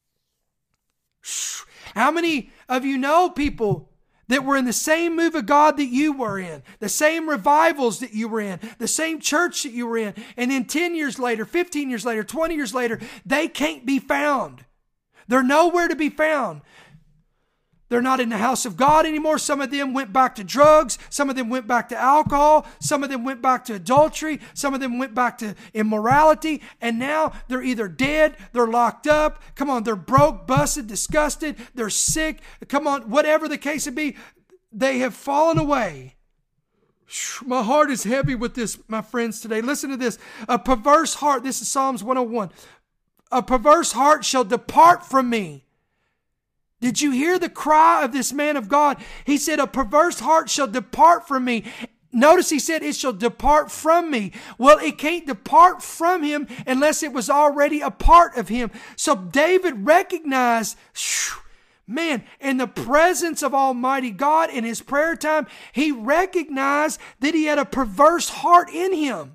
How many of you know people that were in the same move of God that you were in, the same revivals that you were in, the same church that you were in, and then ten years later, fifteen years later, twenty years later, they can't be found. They're nowhere to be found. They're not in the house of God anymore. Some of them went back to drugs. Some of them went back to alcohol. Some of them went back to adultery. Some of them went back to immorality. And now they're either dead, they're locked up. Come on, they're broke, busted, disgusted. They're sick. Come on, whatever the case may be, they have fallen away. My heart is heavy with this, my friends, today. Listen to this. A perverse heart, this is Psalms one oh one. A perverse heart shall depart from me. Did you hear the cry of this man of God? He said, a perverse heart shall depart from me. Notice he said, it shall depart from me. Well, it can't depart from him unless it was already a part of him. So David recognized, man, in the presence of Almighty God in his prayer time, he recognized that he had a perverse heart in him.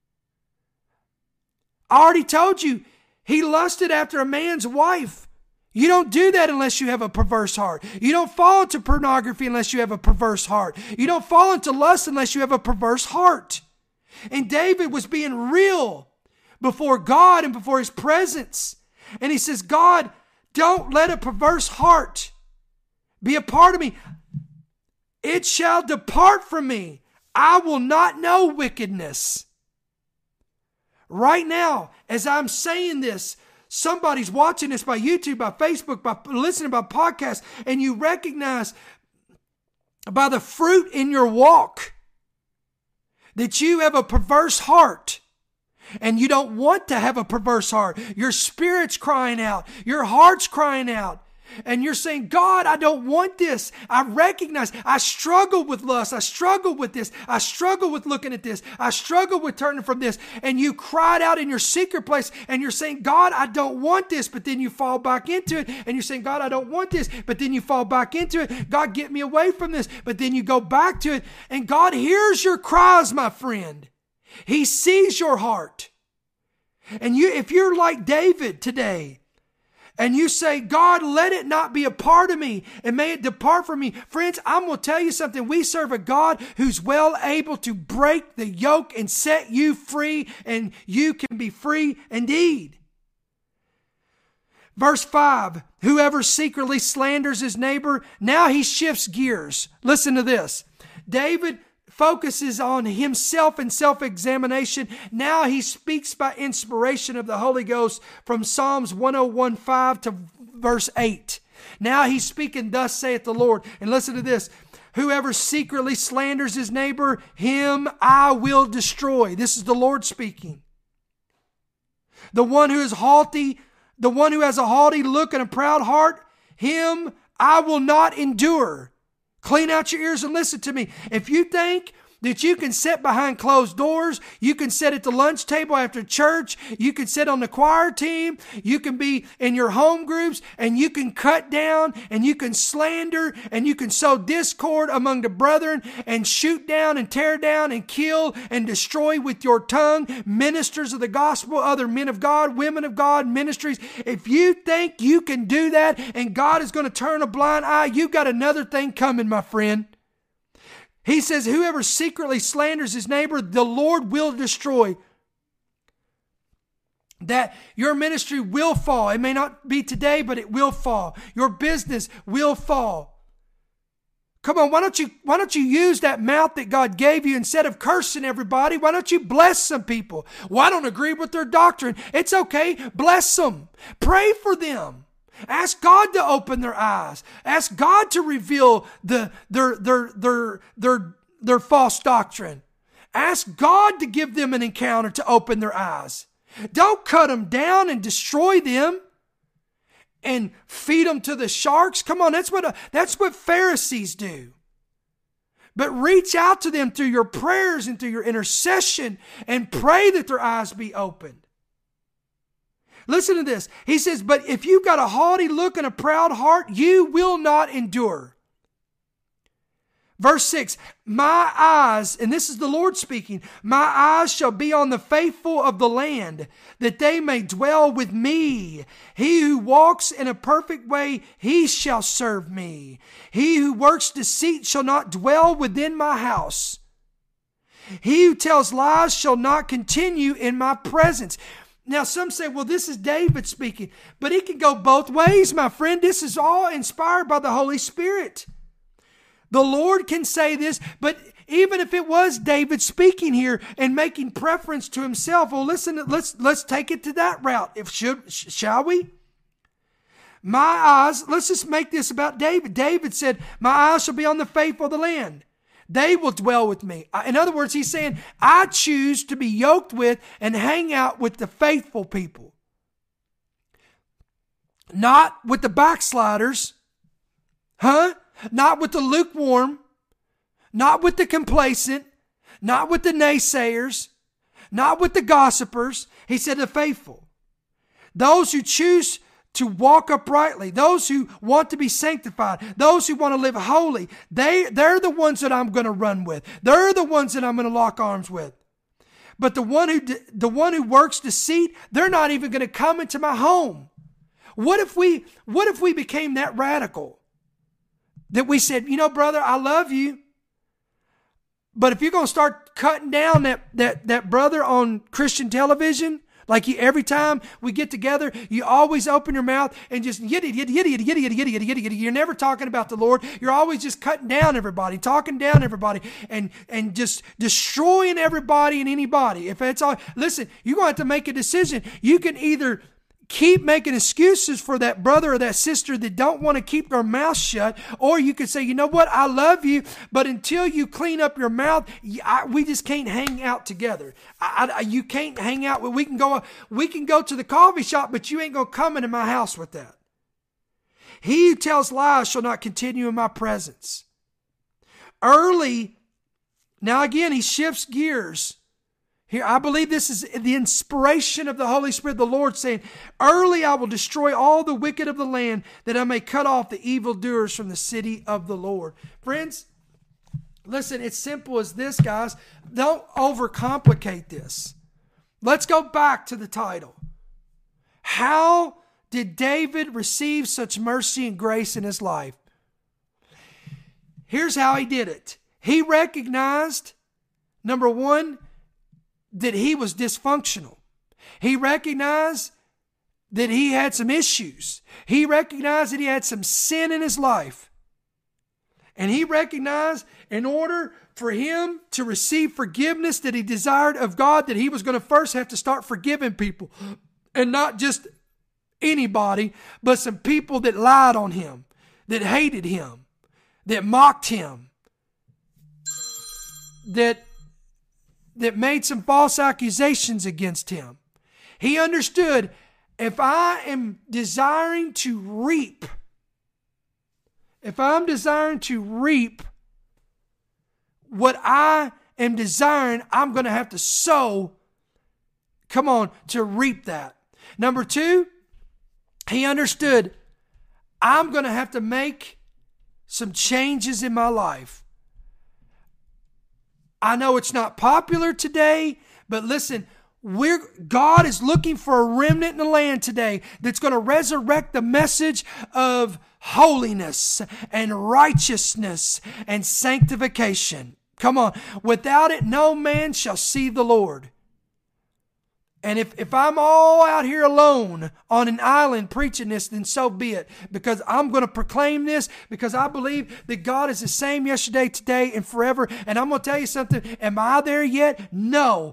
I already told you, he lusted after a man's wife. You don't do that unless you have a perverse heart. You don't fall into pornography unless you have a perverse heart. You don't fall into lust unless you have a perverse heart. And David was being real before God and before his presence. And he says, God, don't let a perverse heart be a part of me. It shall depart from me. I will not know wickedness. Right now, as I'm saying this, somebody's watching this by YouTube, by Facebook, by listening by podcast, and you recognize by the fruit in your walk that you have a perverse heart. And you don't want to have a perverse heart. Your spirit's crying out. Your heart's crying out. And you're saying, God, I don't want this. I recognize I struggle with lust. I struggle with this. I struggle with looking at this. I struggle with turning from this. And you cried out in your secret place and you're saying, God, I don't want this. But then you fall back into it. And you're saying, God, I don't want this. But then you fall back into it. God, get me away from this. But then you go back to it. And God hears your cries, my friend. He sees your heart. And you, if you're like David today, and you say, God, let it not be a part of me and may it depart from me. Friends, I'm going to tell you something. We serve a God who's well able to break the yoke and set you free, and you can be free indeed. Verse five, whoever secretly slanders his neighbor, now he shifts gears. Listen to this. David focuses on himself and self-examination. Now he speaks by inspiration of the Holy Ghost from Psalms one oh one five to verse eight. Now he's speaking, thus saith the Lord. And listen to this. Whoever secretly slanders his neighbor, him I will destroy. This is the Lord speaking. The one who is haughty, the one who has a haughty look and a proud heart, him I will not endure. Clean out your ears and listen to me. If you think that you can sit behind closed doors. You can sit at the lunch table after church. You can sit on the choir team. You can be in your home groups, and you can cut down and you can slander and you can sow discord among the brethren and shoot down and tear down and kill and destroy with your tongue ministers of the gospel, other men of God, women of God, ministries. If you think you can do that and God is going to turn a blind eye, you've got another thing coming, my friend. He says, whoever secretly slanders his neighbor, the Lord will destroy. That your ministry will fall. It may not be today, but it will fall. Your business will fall. Come on, why don't you, why don't you use that mouth that God gave you instead of cursing everybody? Why don't you bless some people? Well, I don't agree with their doctrine. It's okay. Bless them. Pray for them. Ask God to open their eyes. Ask God to reveal the their their their their their false doctrine. Ask God to give them an encounter to open their eyes. Don't cut them down and destroy them and feed them to the sharks. Come on, that's what that's what Pharisees do. But reach out to them through your prayers and through your intercession and pray that their eyes be opened. Listen to this. He says, but if you've got a haughty look and a proud heart, you will not endure. Verse six, my eyes, and this is the Lord speaking, my eyes shall be on the faithful of the land, that they may dwell with me. He who walks in a perfect way, he shall serve me. He who works deceit shall not dwell within my house. He who tells lies shall not continue in my presence. Now, some say, well, this is David speaking, but it can go both ways, my friend. This is all inspired by the Holy Spirit. The Lord can say this, but even if it was David speaking here and making preference to himself, well, listen, let's let's take it to that route. If should shall we? My eyes, let's just make this about David. David said, my eyes shall be on the faithful of the land. They will dwell with me. In other words, he's saying, I choose to be yoked with and hang out with the faithful people. Not with the backsliders. Huh? Not with the lukewarm. Not with the complacent. Not with the naysayers. Not with the gossipers. He said the faithful. Those who choose to walk uprightly, those who want to be sanctified, those who want to live holy, they, they're the ones that I'm going to run with. They're the ones that I'm going to lock arms with. But the one who, the one who works deceit, they're not even going to come into my home. What if we, what if we became that radical? That we said, you know, brother, I love you. But if you're going to start cutting down that, that, that brother on Christian television, like you, every time we get together, you always open your mouth and just yitty, yitty, yitty, yitty, yitty, yitty, yitty, yitty, yitty. You're never talking about the Lord. You're always just cutting down everybody, talking down everybody, and, and just destroying everybody and anybody. If that's all, listen, you're going to have to make a decision. You can either keep making excuses for that brother or that sister that don't want to keep their mouth shut, or you could say, you know what, I love you, but until you clean up your mouth, I, we just can't hang out together. I, I, you can't hang out. We can go. We can go to the coffee shop, but you ain't gonna come into my house with that. He who tells lies shall not continue in my presence. Early, now again, he shifts gears. Here, I believe this is the inspiration of the Holy Spirit, the Lord saying, early I will destroy all the wicked of the land, that I may cut off the evildoers from the city of the Lord. Friends, listen, it's simple as this, guys. Don't overcomplicate this. Let's go back to the title. How did David receive such mercy and grace in his life? Here's how he did it. He recognized, number one, that he was dysfunctional. He recognized that he had some issues. He recognized that he had some sin in his life. And he recognized in order for him to receive forgiveness that he desired of God, that he was going to first have to start forgiving people. And not just anybody, but some people that lied on him, that hated him, that mocked him, that that made some false accusations against him. He understood, if I am desiring to reap, if I'm desiring to reap what I am desiring, I'm going to have to sow, come on, to reap that. Number two, he understood, I'm going to have to make some changes in my life. I know it's not popular today, but listen, we're, God is looking for a remnant in the land today that's going to resurrect the message of holiness and righteousness and sanctification. Come on. Without it, no man shall see the Lord. And if, if I'm all out here alone on an island preaching this, then so be it. Because I'm going to proclaim this because I believe that God is the same yesterday, today, and forever. And I'm going to tell you something. Am I there yet? No.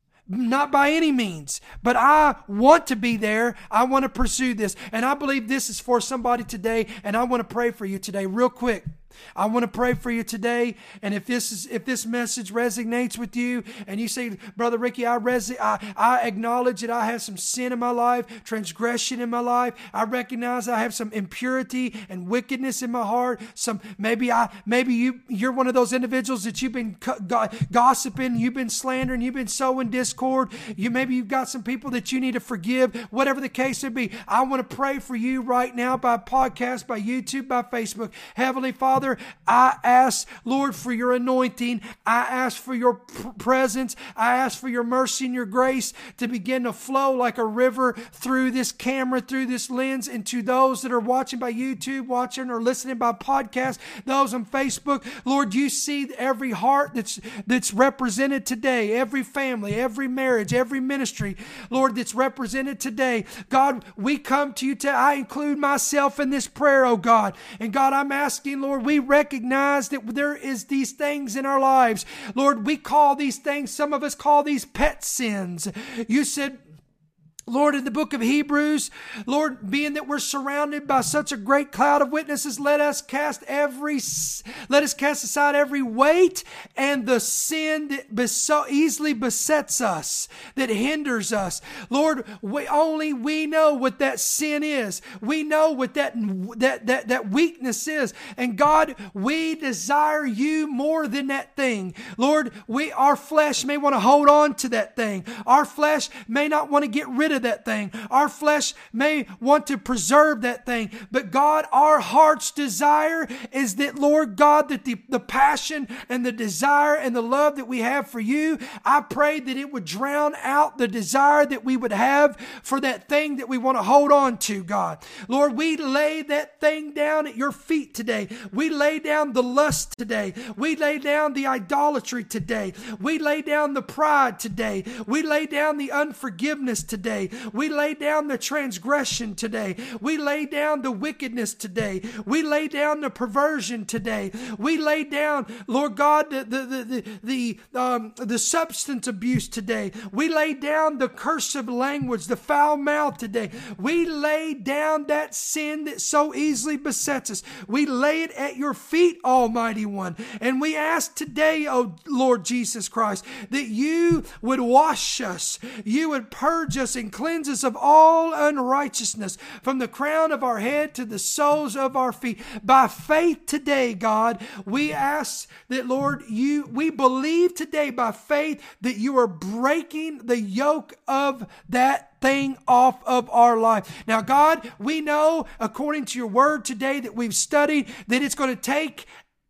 Not by any means, but I want to be there. I want to pursue this. And I believe this is for somebody today. And I want to pray for you today real quick. I want to pray for you today. And if this is, if this message resonates with you and you say, Brother Ricky, I, res- I, I acknowledge that I have some sin in my life, transgression in my life. I recognize I have some impurity and wickedness in my heart. Some, maybe I, maybe you, you're one of those individuals that you've been go- gossiping, you've been slandering, you've been sowing discord. You, maybe you've got some people that you need to forgive, whatever the case may be. I want to pray for you right now by podcast, by YouTube, by Facebook. Heavenly Father, I ask, Lord, for your anointing. I ask for your presence. I ask for your mercy and your grace to begin to flow like a river through this camera, through this lens, and to those that are watching by YouTube, watching or listening by podcast, those on Facebook. Lord, you see every heart that's, that's represented today, every family, every marriage, every ministry, Lord, that's represented today. God, we come to you today. I include myself in this prayer, oh God. And God, I'm asking, Lord, we recognize that there is these things in our lives. Lord, we call these things, some of us call these pet sins. You said, Lord, in the book of Hebrews, Lord, being that we're surrounded by such a great cloud of witnesses, let us cast every, let us cast aside every weight and the sin that so easily besets us, that hinders us. Lord, we, only we know what that sin is. We know what that, that, that, that weakness is. And God, we desire you more than that thing. Lord, we, our flesh may want to hold on to that thing. Our flesh may not want to get rid of that thing. Our flesh may want to preserve that thing. But God, our heart's desire is that, Lord God, that the, the passion and the desire and the love that we have for you, I pray that it would drown out the desire that we would have for that thing that we want to hold on to, God. Lord, we lay that thing down at your feet today. We lay down the lust today. We lay down the idolatry today. We lay down the pride today. We lay down the unforgiveness today. We lay down the transgression today. We lay down the wickedness today. We lay down the perversion today. We lay down, Lord God, the the the the, the, um, the substance abuse today. We lay down the cursive language, the foul mouth today. We lay down that sin that so easily besets us. We lay it at your feet, Almighty One. And we ask today, oh Lord Jesus Christ, that you would wash us. You would purge us and cleanse us of all unrighteousness from the crown of our head to the soles of our feet. By faith today, God, we ask that, Lord, you, we believe today by faith that you are breaking the yoke of that thing off of our life. Now, God, we know according to your word today that we've studied that it's going to take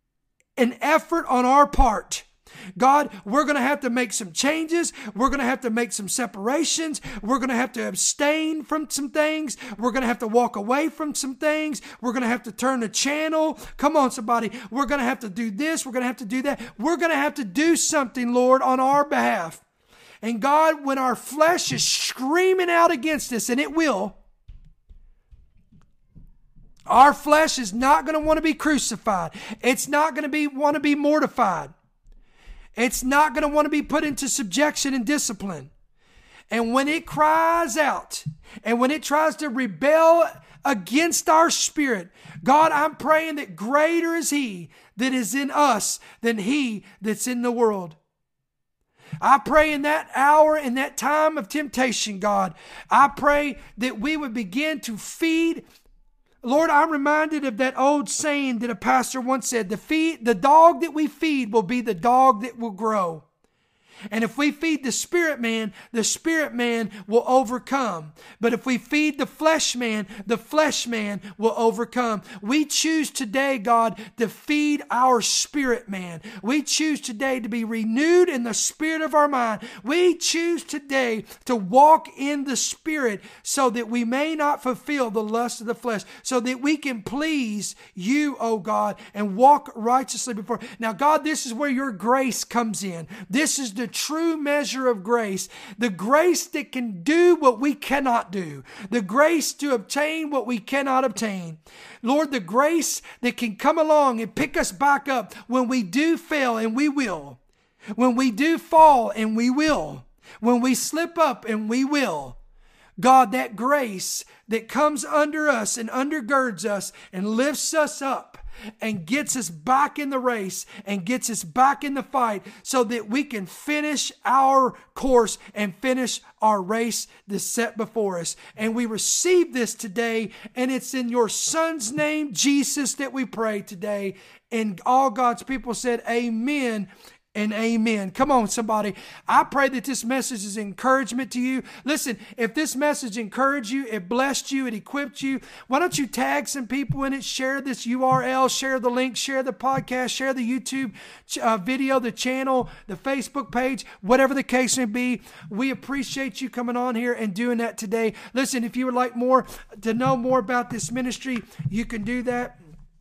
an effort on our part. God, we're going to have to make some changes. We're going to have to make some separations. We're going to have to abstain from some things. We're going to have to walk away from some things. We're going to have to turn the channel. Come on, somebody. We're going to have to do this. We're going to have to do that. We're going to have to do something, Lord, on our behalf. And God, when our flesh is screaming out against us, and it will, our flesh is not going to want to be crucified. It's not going to be want to be mortified. It's not going to want to be put into subjection and discipline. And when it cries out, and when it tries to rebel against our spirit, God, I'm praying that greater is He that is in us than he that's in the world. I pray in that hour, in that time of temptation, God, I pray that we would begin to feed Lord, I'm reminded of that old saying that a pastor once said, the feed, the dog that we feed will be the dog that will grow. And if we feed the spirit man, the spirit man will overcome. But if we feed the flesh man, the flesh man will overcome. We choose today, God, to feed our spirit man. We choose today to be renewed in the spirit of our mind. We choose today to walk in the spirit so that we may not fulfill the lust of the flesh, so that we can please you, oh God, and walk righteously before. Now, God, this is where your grace comes in. This is the true measure of grace, the grace that can do what we cannot do, the grace to obtain what we cannot obtain. Lord, the grace that can come along and pick us back up when we do fail, and we will, when we do fall, and we will, when we slip up, and we will. God, that grace that comes under us and undergirds us and lifts us up and gets us back in the race and gets us back in the fight so that we can finish our course and finish our race that's set before us. And we receive this today, and it's in your Son's name, Jesus, that we pray today. And all God's people said, amen and amen. Come on, somebody. I pray that this message is encouragement to you. Listen, if this message encouraged you, it blessed you, it equipped you, why don't you tag some people in it, share this U R L, share the link, share the podcast, share the YouTube uh, video, the channel, the Facebook page, whatever the case may be. We appreciate you coming on here and doing that today. Listen, if you would like more to know more about this ministry, you can do that.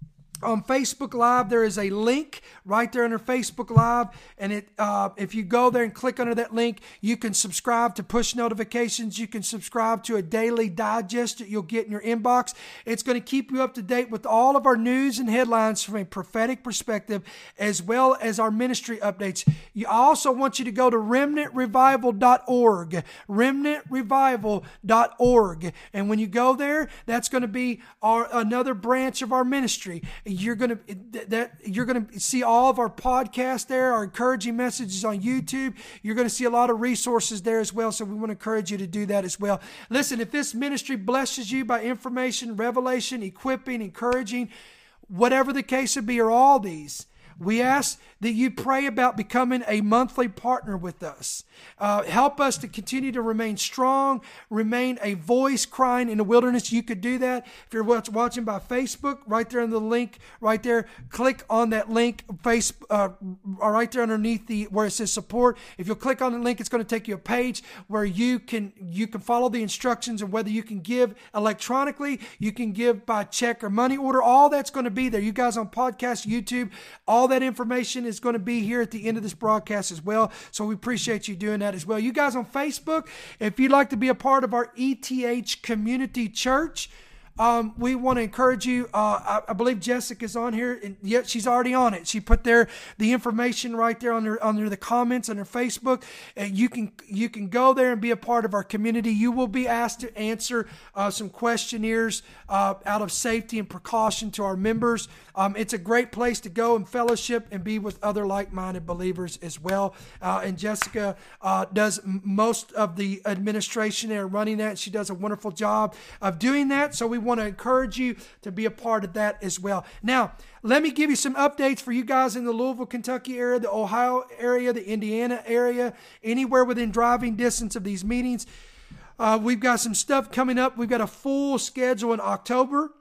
On Facebook Live, there is a link right there under Facebook Live. And it, uh, if you go there and click under that link, you can subscribe to push notifications. You can subscribe to a daily digest that you'll get in your inbox. It's going to keep you up to date with all of our news and headlines from a prophetic perspective, as well as our ministry updates. I also want you to go to remnant revival dot org, remnant revival dot org. And when you go there, that's going to be our another branch of our ministry. You're going to that you're going to see all of our podcasts there, our encouraging messages on YouTube. You're going to see a lot of resources there as well. So we want to encourage you to do that as well. Listen, if this ministry blesses you by information, revelation, equipping, encouraging, whatever the case would be, or all these, we ask that you pray about becoming a monthly partner with us. Uh, help us to continue to remain strong, remain a voice crying in the wilderness. You could do that. If you're watching by Facebook, right there in the link, right there, click on that link, face, uh, right there underneath the where it says support. If you'll click on the link, it's going to take you a page where you can you can follow the instructions of whether you can give electronically, you can give by check or money order. All that's going to be there. You guys on podcast, YouTube, all that information is going to be here at the end of this broadcast as well. So we appreciate you doing that as well. You guys on Facebook, if you'd like to be a part of our E T H Community Church, Um, we want to encourage you. Uh, I, I believe Jessica's on here, and yet she's already on it. She put there the information right there under under the comments on her Facebook. And you can you can go there and be a part of our community. You will be asked to answer uh, some questionnaires uh, out of safety and precaution to our members. Um, it's a great place to go and fellowship and be with other like-minded believers as well. Uh, and Jessica uh, does m- most of the administration there, running that. She does a wonderful job of doing that. So we want to encourage you to be a part of that as well. Now, let me give you some updates for you guys in the Louisville, Kentucky area, the Ohio area, the Indiana area, anywhere within driving distance of these meetings. Uh, we've got some stuff coming up. We've got a full schedule in October.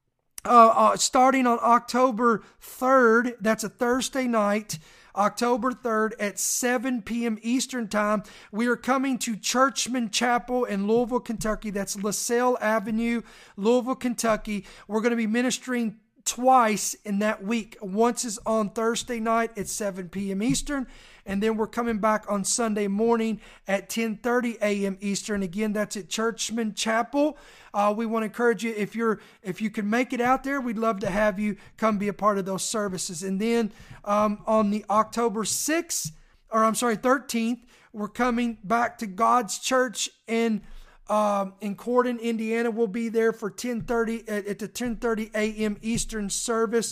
Uh, uh, starting on October third, that's a Thursday night, October third at seven p.m. Eastern Time. We are coming to Churchman Chapel in Louisville, Kentucky. That's LaSalle Avenue, Louisville, Kentucky. We're going to be ministering twice in that week. Once is on Thursday night at seven p.m. Eastern, and then we're coming back on Sunday morning at ten thirty a.m. Eastern. Again, that's at Churchman Chapel. Uh, we want to encourage you, if you're if you can make it out there, we'd love to have you come be a part of those services. And then um, on the October sixth, or I'm sorry, thirteenth, we're coming back to God's Church in Um, in Corden, Indiana. We'll be there for ten thirty at, at the ten thirty a.m. Eastern service.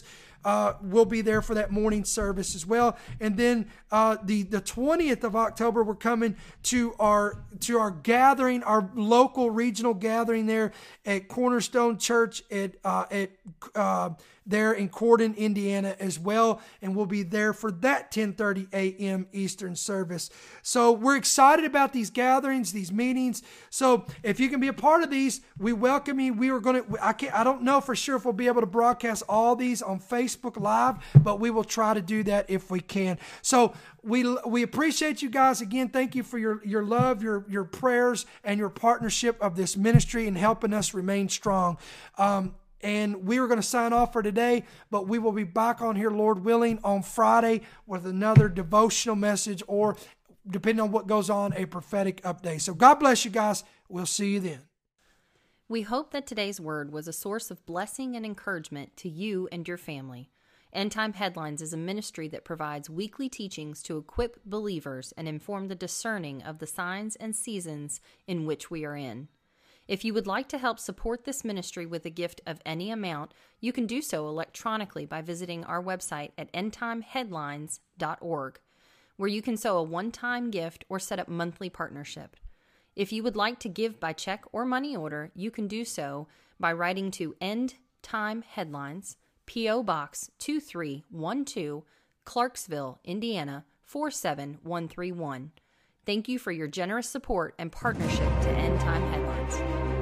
uh, we'll be there for that morning service as well. And then uh, the the twentieth of October, we're coming to our to our gathering, our local regional gathering there at Cornerstone Church at uh, at uh, there in Corden, Indiana as well, and we'll be there for that ten thirty a.m. Eastern service. So we're excited about these gatherings, these meetings. So if you can be a part of these, we welcome you. We are going to. I can't. I don't know for sure if we'll be able to broadcast all these on Facebook Live, but we will try to do that if we can. So we we appreciate you guys again. Thank you for your your love, your your prayers, and your partnership of this ministry and helping us remain strong. Um, And we were going to sign off for today, but we will be back on here, Lord willing, on Friday with another devotional message or, depending on what goes on, a prophetic update. So God bless you guys. We'll see you then. We hope that today's word was a source of blessing and encouragement to you and your family. End Time Headlines is a ministry that provides weekly teachings to equip believers and inform the discerning of the signs and seasons in which we are in. If you would like to help support this ministry with a gift of any amount, you can do so electronically by visiting our website at end time headlines dot org, where you can sow a one-time gift or set up monthly partnership. If you would like to give by check or money order, you can do so by writing to End Time Headlines, P O. Box two three one two, Clarksville, Indiana four seven one three one. Thank you for your generous support and partnership to End Time Headlines.